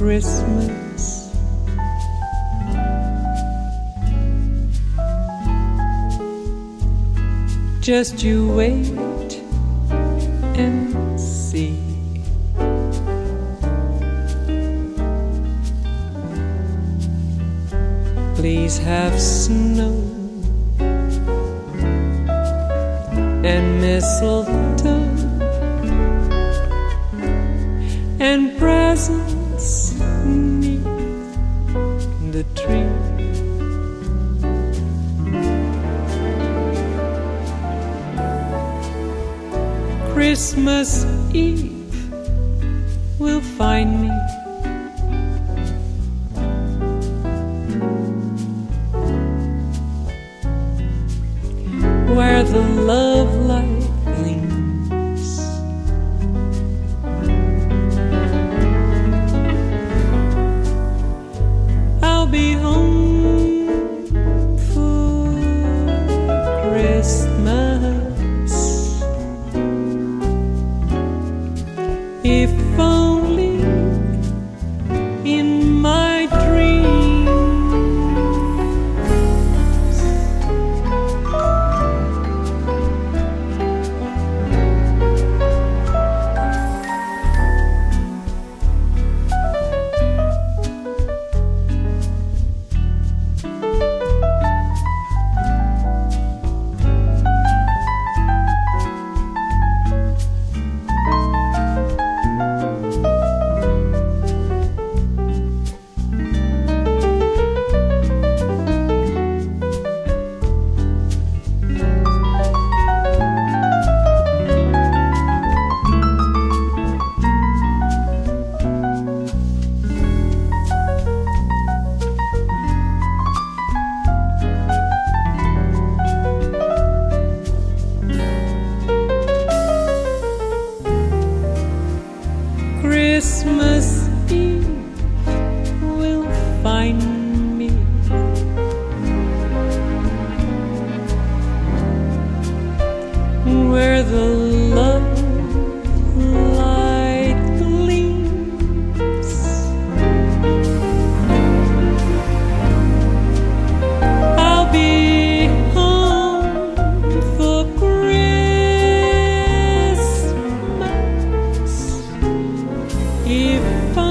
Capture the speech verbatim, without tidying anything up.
Christmas. Just you wait and see. Please have snow and mistletoe and presents beneath the tree. Christmas Eve will find me where the love light gleams. I'll be home for Christmas, if only in my dreams. Christmas Eve will find me where the love light gleams. I'll be home for Christmas, if